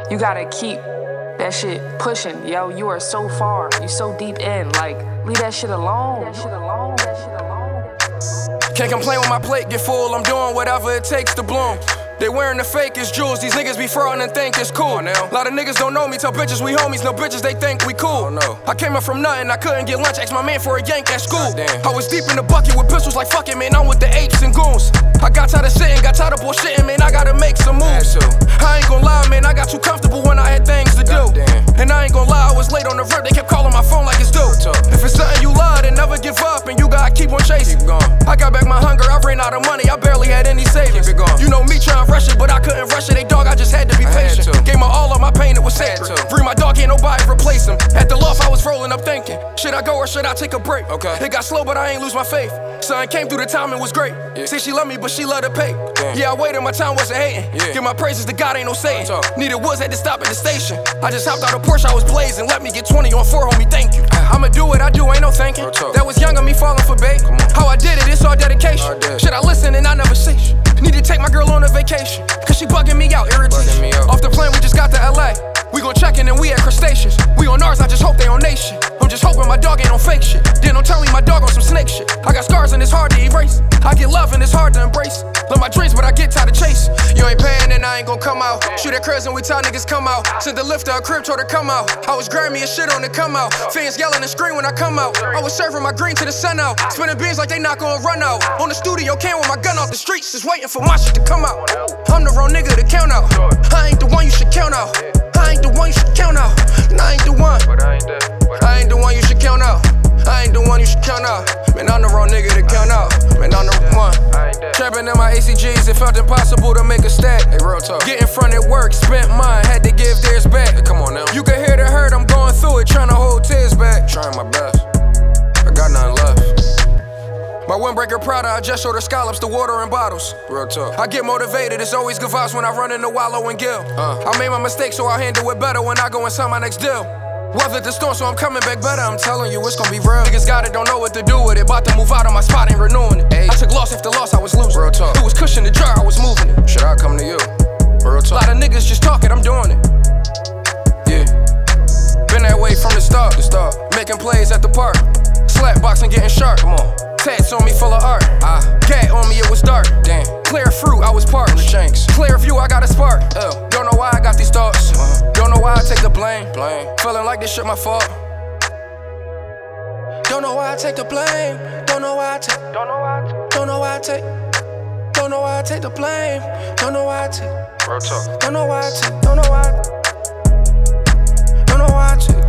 you gotta keep that shit pushing, yo. You are so far, you so deep in. Like, leave that shit alone. Can't complain when my plate get full. I'm doing whatever it takes to bloom. They wearing the fakest jewels. These niggas be fraudin' and think it's cool. A lot of niggas don't know me. Tell bitches we homies. No bitches, they think we cool. I came up from nothing. I couldn't get lunch. Asked my man for a yank at school. I was deep in the bucket with pistols like fuck it, man. I'm with the apes and goons. I got tired of sitting, got tired of bullshitting, man. I gotta make some moves. I ain't gon' lie, man. I got too comfortable when I had things to do. And I ain't gon' lie, I was late on the vert. They kept calling my phone like it's due. If it's something you love, then never give up, and you gotta keep on chasing. I got back my hunger. I ran out of money. I barely had any savings. You know me trying to rush it, but I couldn't rush it. They dog, I just had to be patient. Gave my all of my pain, it was sacred. Free my dog, ain't nobody replace him. At the loft, I was rolling up thinking, should I go or should I take a break? It got slow, but I ain't lose my faith. Son came through the time, it was great. Say she love me, but she love to pay. Yeah, I waited, my time wasn't hating. Give my praises to God, ain't no Satan. Needed woods, had to stop at the station. I just hopped out of Porsche, I was blazing. Let me get 20 on 4, homie, thank you. I'ma do what I do, ain't no thanking. That was young of me falling for bait. How I did it, it's all dedication. Should I listen and I never say shit? Need to take my girl on a vacation, cause she bugging me out, irritation. Off the plane, we just got to LA. We gon' check in and we at crustaceans. We on ours, I just hope they on nation. I'm just hoping my dog ain't on fake shit. Then don't tell me my dog on some snake shit. I got scars and it's hard to erase. I get love and it's hard to embrace. Love my dreams, but I get tired of chase. You ain't paying and I ain't gon' come out. Shoot at cribs and we tell niggas come out. Sent the lift to a crib, told her come out. I was grabbing me and shit on the come out. Fans yelling and scream when I come out. I was serving my green to the sun out. Spinning beans like they not gon' run out. On the studio can with my gun off the streets, just waiting for my shit to come out. I'm the wrong nigga to count out. I ain't the one you should count out. I ain't the one you should count out. And I ain't the one. I ain't the one you should count out. I ain't the one you should count out. Man, I'm the wrong nigga to count out. Man, I'm the one. Trapping in my ACGs, it felt impossible to make a stack. Hey, real talk. Getting front at work, spent mine, had to give theirs back. Hey, come on now. You can hear the hurt, I'm going through it, trying to hold tears back. Trying my best. I got nothing left. My windbreaker Prada, I just showed her scallops, the water in bottles. Real talk. I get motivated, it's always good vibes when I run into Wallow and Gill. I made my mistake, so I'll handle it better when I go and sign my next deal. Weathered the storm, so I'm coming back better. I'm telling you, it's gonna be real. Niggas got it, don't know what to do with it. About to move out of my spot, ain't renewing it. I took loss after loss, I was losing. Real talk. It was cushion the jar, I was moving it. Should I come to you? Real talk. A lot of niggas just talking, I'm doing it. Yeah. Been that way from the start. Making plays at the park. Slap boxing, getting sharp. Come on. Tats on me full of art. Gat on me, it was dark. Damn. Clear fruit, I was parked. Clear view, I got a spark. Don't know why I got these thoughts. Don't know why I take the blame. Feeling like this shit my fault. Don't know why I take the blame. Don't know why I take. Don't know why I take. Don't know why I take. Don't know why I take the blame. Don't know why I take. Don't know why I take. Don't know why I take. Don't know why I take.